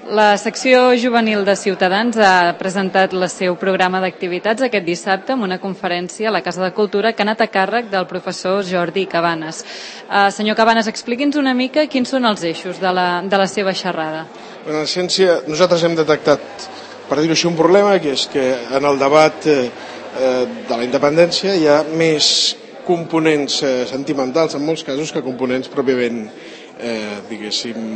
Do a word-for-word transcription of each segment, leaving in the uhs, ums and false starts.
La secció juvenil de Ciutadans ha presentat el seu programa d'activitats aquest dissabte amb una conferència a la Casa de Cultura que ha anat a càrrec del professor Jordi Cabanes. Uh, senyor Cabanes, expliqui'ns una mica quins són els eixos de la, de la seva xerrada. En essència, nosaltres hem detectat, per dir-ho així, un problema, que és que en el debat eh, de la independència hi ha més components eh, sentimentals, en molts casos, que components pròpiament, eh, diguéssim,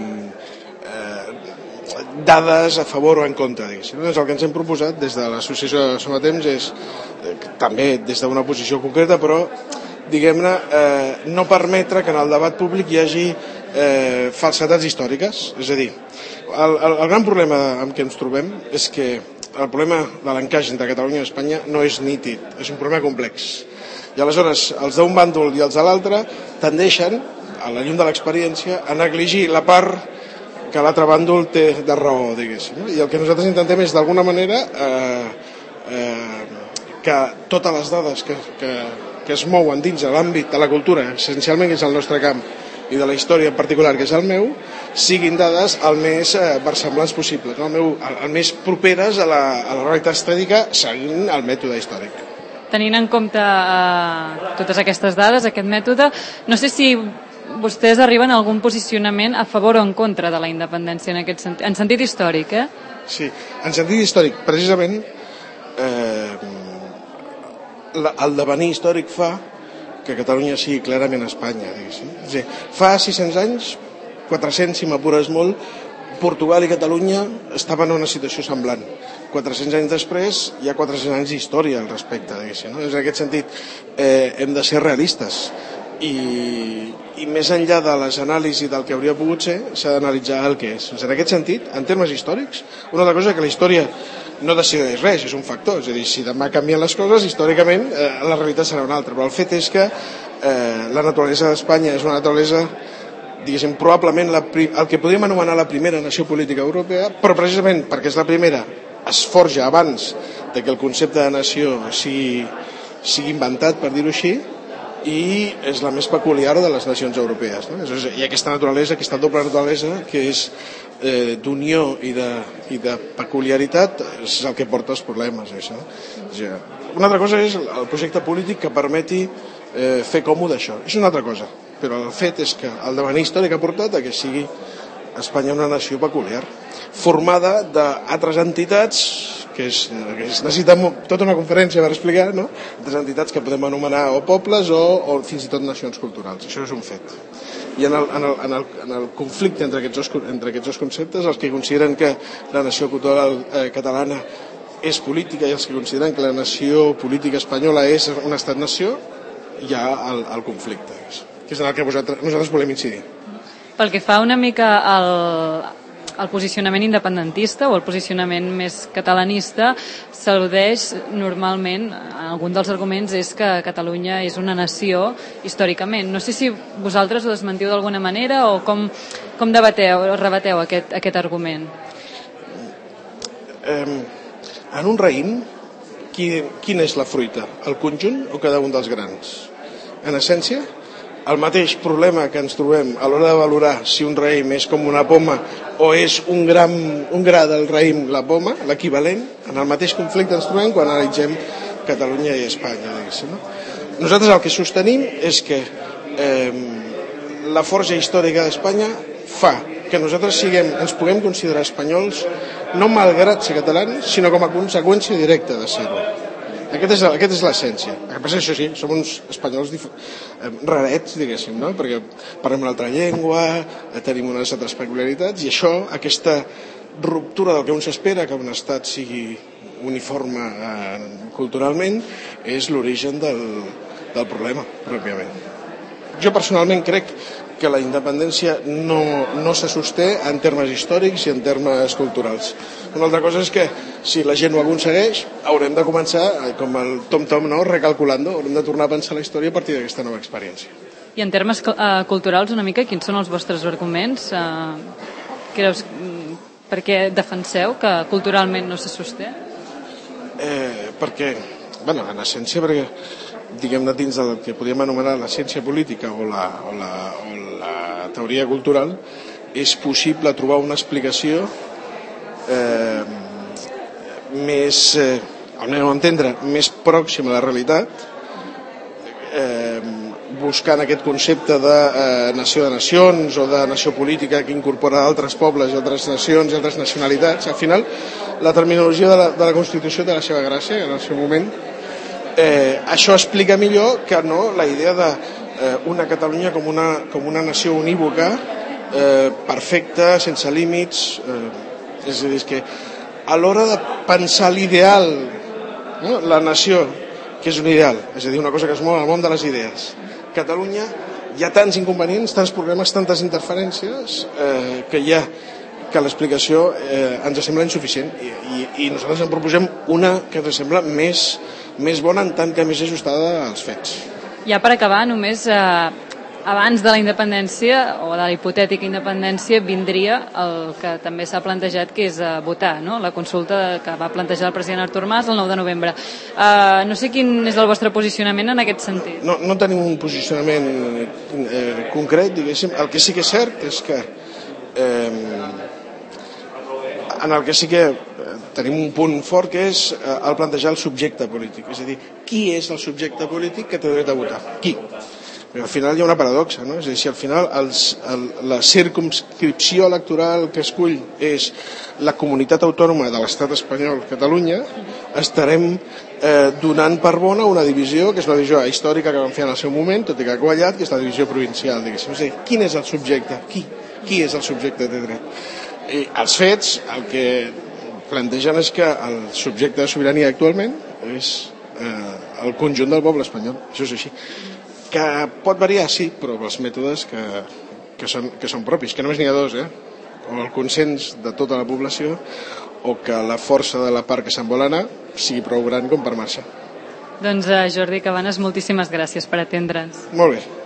dades a favor o en contra. Doncs el que ens hem proposat des de l'associació de Som a Temps és, eh, també des d'una posició concreta, però diguem-ne, eh, no permetre que en el debat públic hi hagi eh, falsetats històriques. És a dir, el, el, el gran problema amb què ens trobem és que el problema de l'encaix entre Catalunya i Espanya no és nítid, és un problema complex. I aleshores els d'un bàndol i els de l'altre tendeixen, a la llum de l'experiència, a negligir la part que l'altre bàndol té de raó, diguéssim. I el que nosaltres intentem és, d'alguna manera, eh, eh, que totes les dades que, que, que es mouen dins de l'àmbit de la cultura, essencialment que és el nostre camp, i de la història en particular, que és el meu, siguin dades el més eh, versemblants possibles, no? el, meu, el, el més properes a la, a la realitat estètica, seguint el mètode històric. Tenint en compte eh, totes aquestes dades, aquest mètode, no sé si vostès arriben a algun posicionament a favor o en contra de la independència en aquest sentit, en sentit històric, eh? Sí, en sentit històric, precisament eh, el devenir històric fa que Catalunya sigui clarament Espanya, diguéssim. És a dir, fa sis-cents anys, quatre-cents si m'apures molt, Portugal i Catalunya estaven en una situació semblant. quatre-cents anys després hi ha quatre-cents anys d'història al respecte, diguéssim. No? En aquest sentit, eh, hem de ser realistes. I, i més enllà de les anàlisis del que hauria pogut ser, s'ha d'analitzar el que és. En aquest sentit, en termes històrics, una altra cosa que la història no decideix res, és un factor. És a dir, si demà canvien les coses, històricament eh, la realitat serà una altra. Però el fet és que eh, la naturalesa d'Espanya és una naturalesa, diguéssim, probablement la, el que podríem anomenar la primera nació política europea, però precisament perquè és la primera, es forja abans de que el concepte de nació sigui, sigui inventat, per dir-ho així, i és la més peculiar de les nacions europees, no? I aquesta naturalesa, aquesta doble naturalesa que és eh, d'unió i, de, i de peculiaritat és el que porta els problemes, això. Una altra cosa és el projecte polític que permeti eh, fer còmode això, és una altra cosa, però el fet és que el devenir històric ha portat a que sigui Espanya una nació peculiar, formada d'altres entitats que es, que es necessita tota una conferència per explicar, no? Altres entitats que podem anomenar o pobles o, o fins i tot nacions culturals. Això és un fet. I en el, en el, en el, en el conflicte entre aquests, dos, entre aquests dos conceptes, els que consideren que la nació cultural eh, catalana és política i els que consideren que la nació política espanyola és un estat-nació, hi ha el, el conflicte, que és en el que vosaltres, nosaltres volem incidir. Pel que fa una mica al, al posicionament independentista o el posicionament més catalanista, s'al·ludeix normalment, algun dels arguments és que Catalunya és una nació històricament. No sé si vosaltres ho desmentiu d'alguna manera o com, com debateu o rebateu aquest, aquest argument. Eh, en un raïm, qui, quina és la fruita? El conjunt o cada un dels grans? En essència, el mateix problema que ens trobem a l'hora de valorar si un raïm és com una poma o és un, gram, un gra del raïm la poma, l'equivalent, en el mateix conflicte ens trobem quan analitzem Catalunya i Espanya. No? Nosaltres el que sostenim és que eh, la forja històrica d'Espanya fa que nosaltres siguem, ens puguem considerar espanyols no malgrat ser catalans, sinó com a conseqüència directa de ser-ho. Aquest és, aquest és l'essència. El que passa és això sí, som uns espanyols dif... rarets, diguéssim, no? Perquè parlem una altra llengua, tenim unes altres peculiaritats, i això, aquesta ruptura del que un s'espera, que un estat sigui uniforme eh, culturalment, és l'origen del, del problema, pròpiament. Jo personalment crec que la independència no, no se sosté en termes històrics i en termes culturals. Una altra cosa és que si la gent ho aconsegueix, haurem de començar, com el tom-tom, no? Recalculando, haurem de tornar a pensar la història a partir d'aquesta nova experiència. I en termes uh, culturals, una mica, quins són els vostres arguments? Uh, creus, per què defenseu que culturalment no se sosté? Eh, perquè, bueno, en essència, perquè diguem-ne dins del que podríem anomenar la ciència política o la, o la, o la teoria cultural, és possible trobar una explicació eh, més, eh, al meu entendre, més pròxim a la realitat, eh, buscant aquest concepte de eh, nació de nacions o de nació política que incorpora altres pobles i altres nacions i altres nacionalitats. Al final, la terminologia de la, de la Constitució té la seva gràcia en el seu moment. Eh, això explica millor que no la idea de eh, una Catalunya com una, com una nació unívoca, eh, perfecta, sense límits. Eh, és a dir, que a l'hora de pensar l'ideal, no? La nació, que és un ideal, és a dir, una cosa que es mou al món de les idees. Catalunya hi ha tants inconvenients, tants problemes, tantes interferències, eh, que hi ha que l'explicació eh, ens sembla insuficient i, i, i nosaltres en proposem una que ens sembla més, més bona en tant que més ajustada als fets. Ja per acabar, només eh, abans de la independència o de la hipotètica independència vindria el que també s'ha plantejat, que és eh, votar, no? La consulta que va plantejar el president Artur Mas el nou de novembre. Eh, no sé quin és el vostre posicionament en aquest sentit. No, no tenim un posicionament eh, concret, diguéssim. El que sí que és cert és que eh, en el que sí que tenim un punt fort, que és el plantejar el subjecte polític, és a dir, qui és el subjecte polític que té dret a votar? Qui? Però al final hi ha una paradoxa, no? És a dir, si al final els, el, la circumscripció electoral que escull és la comunitat autònoma de l'estat espanyol, Catalunya, estarem eh, donant per bona una divisió, que és una divisió històrica que vam fer en el seu moment, tot i que ha quallat, que és la divisió provincial, diguéssim. És a dir, quin és el subjecte? Qui? Qui és el subjecte que té dret? I els fets, el que plantegen és que el subjecte de sobirania actualment és eh, el conjunt del poble espanyol. Això és així. Que pot variar, sí, però els mètodes que, que, són, que són propis, que només n'hi ha dos, eh? O el consens de tota la població o que la força de la part que se'n vol anar sigui prou gran com per marxar. Doncs uh, Jordi Cabanes, moltíssimes gràcies per atendre'ns. Molt bé.